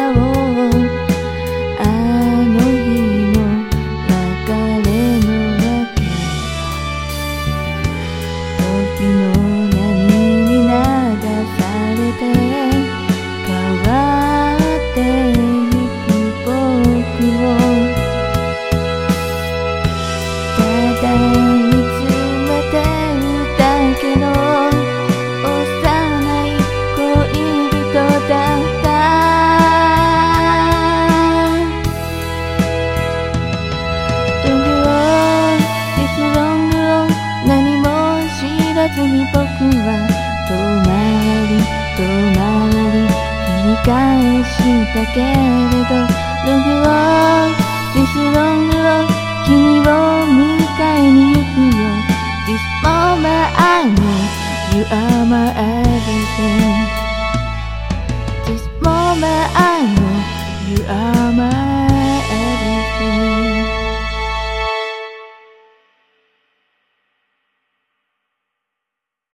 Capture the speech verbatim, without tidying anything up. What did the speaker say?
をあの日の別れのわけ時の波に流されて変わってゆく僕をただ見つめてるだけの幼い恋人だったロングをディスロングを何も知らずに僕は遠回り遠回り繰り返したけれどロングをディスロングを君を迎えに行くよ This moment I know you are my everything This moment I know you are